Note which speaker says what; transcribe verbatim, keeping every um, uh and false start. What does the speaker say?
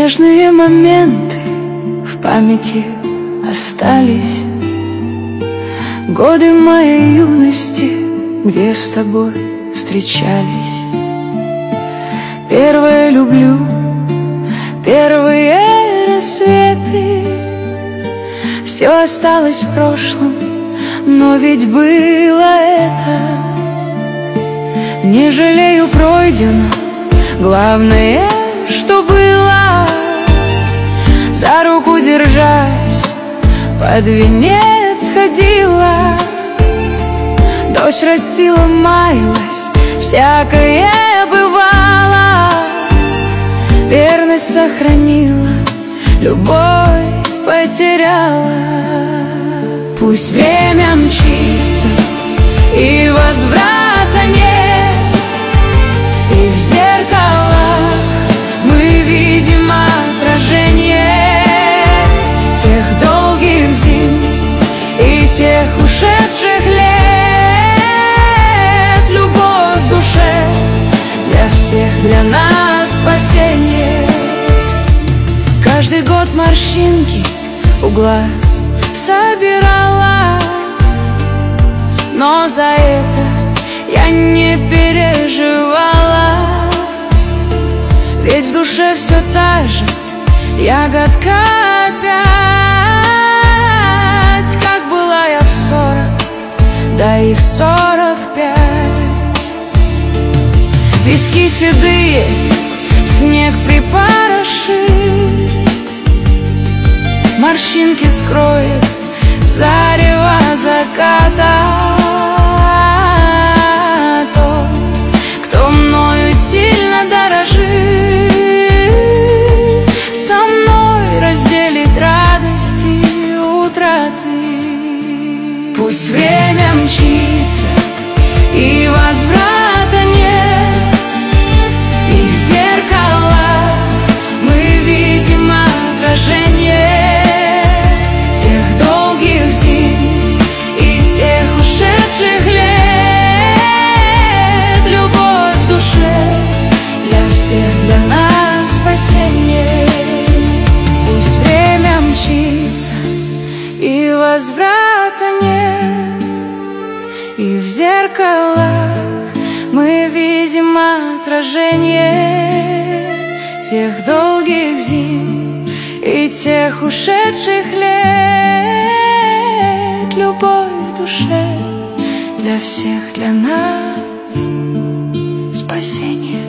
Speaker 1: Нежные моменты в памяти остались, годы моей юности, где с тобой встречались. Первое люблю, первые рассветы. Все осталось в прошлом, но ведь было это. Не жалею пройденного, главное, что было. За руку держась, под венец ходила. Дождь растила, маялась, всякое бывало. Верность сохранила, любовь потеряла. Пусть время мчится, и возврата нет, и в зеркалах мы видим отражение тех долгих зим и тех ушедших лет. Любовь в душе для всех, для нас спасение. Каждый год морщинки у глаз собирала, но за это я не переживала. Ведь в душе все та же ягодка опять, как была я в сорок, да и в сорок пять. Виски седые, снег припорошит, морщинки скроет зарево заката. Тот, кто мною сильно дорожит, со мной разделит радости и утраты. Пусть время мчится, и возврата нет, и в зеркалах мы видим отражение тех долгих зим и тех ушедших лет. Любовь в душе для всех, для нас спасение. Пусть время мчится, и возврата нет, и в зеркалах мы видим отражение тех долгих зим и тех ушедших лет. Любовь в душе для всех, для нас спасение.